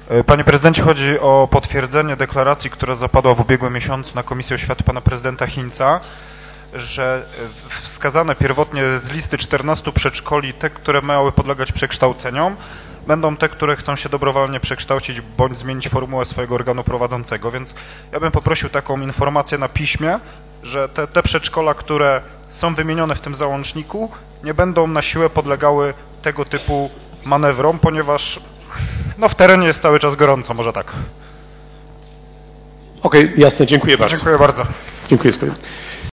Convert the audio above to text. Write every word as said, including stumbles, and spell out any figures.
Panie prezydencie, chodzi o potwierdzenie deklaracji, która zapadła w ubiegłym miesiącu na Komisji Oświaty pana prezydenta Hinca, że wskazane pierwotnie z listy czternastu przedszkoli, te, które miały podlegać przekształceniom, będą te, które chcą się dobrowolnie przekształcić bądź zmienić formułę swojego organu prowadzącego. Więc ja bym poprosił taką informację na piśmie, że te, te przedszkola, które są wymienione w tym załączniku, nie będą na siłę podlegały tego typu manewrom, ponieważ no, w terenie jest cały czas gorąco, może tak. Okej, okay, jasne, dziękuję bardzo. Dziękuję bardzo. Dziękuję.